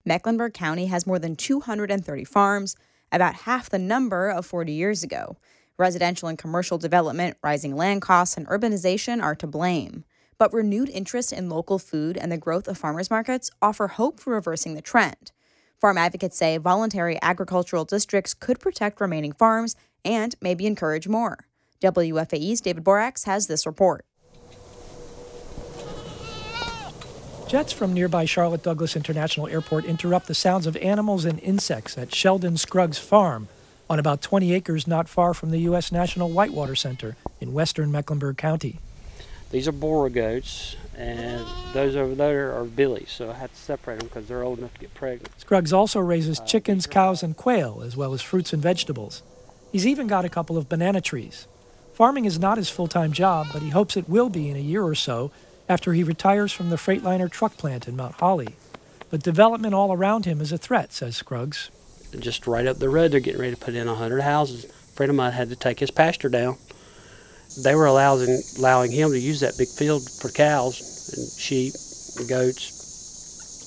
Mecklenburg County has more than 230 farms, about half the number of 40 years ago. Residential and commercial development, rising land costs, and urbanization are to blame. But renewed interest in local food and the growth of farmers markets offer hope for reversing the trend. Farm advocates say voluntary agricultural districts could protect remaining farms and maybe encourage more. WFAE's David Borax has this report. Jets from nearby Charlotte Douglas International Airport interrupt the sounds of animals and insects at Sheldon Scruggs Farm on about 20 acres not far from the U.S. National Whitewater Center in western Mecklenburg County. These are Boer goats, and those over there are billies, so I have to separate them because they're old enough to get pregnant. Scruggs also raises chickens, cows, and quail, as well as fruits and vegetables. He's even got a couple of banana trees. Farming is not his full-time job, but he hopes it will be in a year or so after he retires from the Freightliner truck plant in Mount Holly. But development all around him is a threat, says Scruggs. Just right up the road, they're getting ready to put in 100 houses. A friend of mine had to take his pasture down. They were allowing him to use that big field for cows and sheep and goats,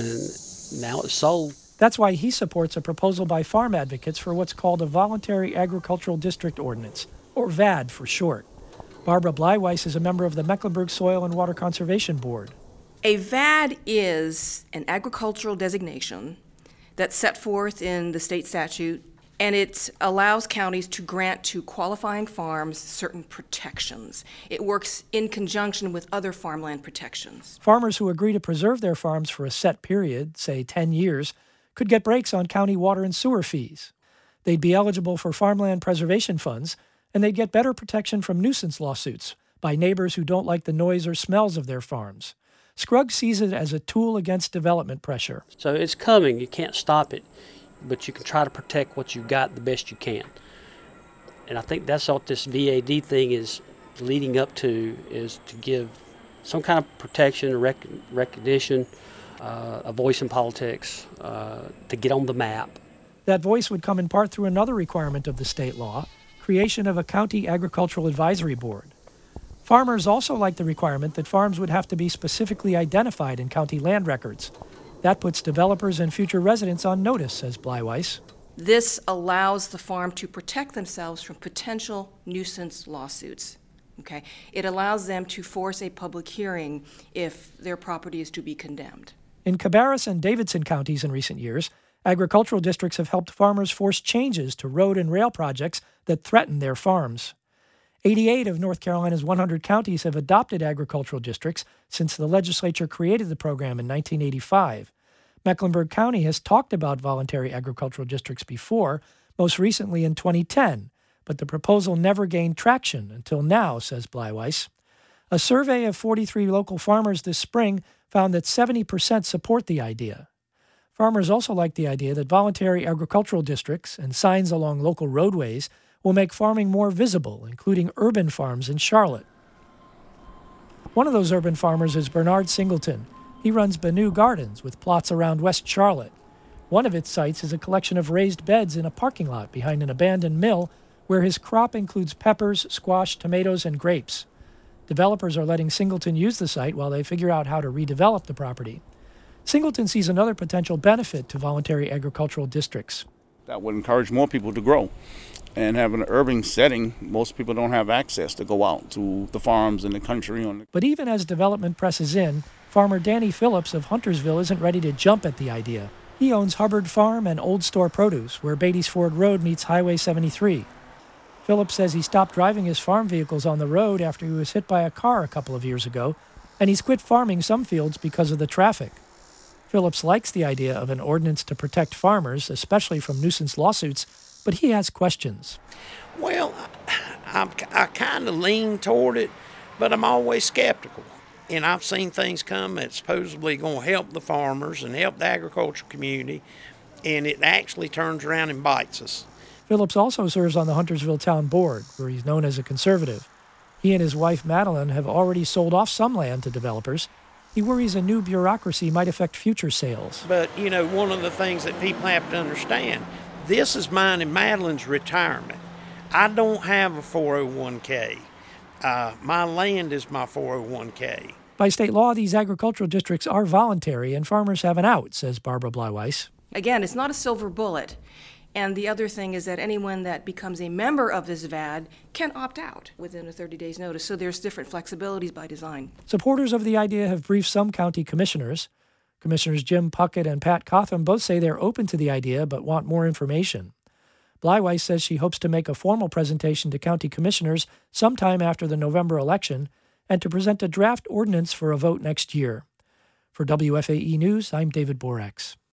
and now it's sold. That's why he supports a proposal by farm advocates for what's called a Voluntary Agricultural District Ordinance, or VAD for short. Barbara Bleiweiss is a member of the Mecklenburg Soil and Water Conservation Board. A VAD is an agricultural designation that's set forth in the state statute, and it allows counties to grant to qualifying farms certain protections. It works in conjunction with other farmland protections. Farmers who agree to preserve their farms for a set period, say 10 years, could get breaks on county water and sewer fees. They'd be eligible for farmland preservation funds, and they'd get better protection from nuisance lawsuits by neighbors who don't like the noise or smells of their farms. Scruggs sees it as a tool against development pressure. So it's coming. You can't stop it, but you can try to protect what you've got the best you can. And I think that's what this VAD thing is leading up to, is to give some kind of protection, recognition, a voice in politics, to get on the map. That voice would come in part through another requirement of the state law, creation of a county agricultural advisory board. Farmers also like the requirement that farms would have to be specifically identified in county land records. That puts developers and future residents on notice, says Bleiweiss. This allows the farm to protect themselves from potential nuisance lawsuits. Okay? It allows them to force a public hearing if their property is to be condemned. In Cabarrus and Davidson counties in recent years, agricultural districts have helped farmers force changes to road and rail projects that threaten their farms. 88 of North Carolina's 100 counties have adopted agricultural districts since the legislature created the program in 1985. Mecklenburg County has talked about voluntary agricultural districts before, most recently in 2010, but the proposal never gained traction until now, says Bleiweiss. A survey of 43 local farmers this spring found that 70% support the idea. Farmers also like the idea that voluntary agricultural districts and signs along local roadways will make farming more visible, including urban farms in Charlotte. One of those urban farmers is Bernard Singleton. He runs Banu Gardens with plots around West Charlotte. One of its sites is a collection of raised beds in a parking lot behind an abandoned mill where his crop includes peppers, squash, tomatoes, and grapes. Developers are letting Singleton use the site while they figure out how to redevelop the property. Singleton sees another potential benefit to voluntary agricultural districts. That would encourage more people to grow. And have an urban setting, most people don't have access to go out to the farms in the country. But even as development presses in, farmer Danny Phillips of Huntersville isn't ready to jump at the idea. He owns Hubbard Farm and Old Store Produce, where Beatties Ford Road meets Highway 73. Phillips says he stopped driving his farm vehicles on the road after he was hit by a car a couple of years ago, and he's quit farming some fields because of the traffic. Phillips likes the idea of an ordinance to protect farmers, especially from nuisance lawsuits, but he has questions. Well, I kind of lean toward it, but I'm always skeptical. And I've seen things come that's supposedly going to help the farmers and help the agricultural community, and it actually turns around and bites us. Phillips also serves on the Huntersville Town Board, where he's known as a conservative. He and his wife, Madeline, have already sold off some land to developers. He worries a new bureaucracy might affect future sales. But, you know, one of the things that people have to understand, this is mine and Madeline's retirement. I don't have a 401k. My land is my 401k. By state law, these agricultural districts are voluntary and farmers have an out, says Barbara Bleiweiss. Again, it's not a silver bullet. And the other thing is that anyone that becomes a member of this VAD can opt out within a 30 days notice. So there's different flexibilities by design. Supporters of the idea have briefed some county commissioners. Commissioners Jim Puckett and Pat Cotham both say they're open to the idea but want more information. Bleiweiss says she hopes to make a formal presentation to county commissioners sometime after the November election and to present a draft ordinance for a vote next year. For WFAE News, I'm David Borex.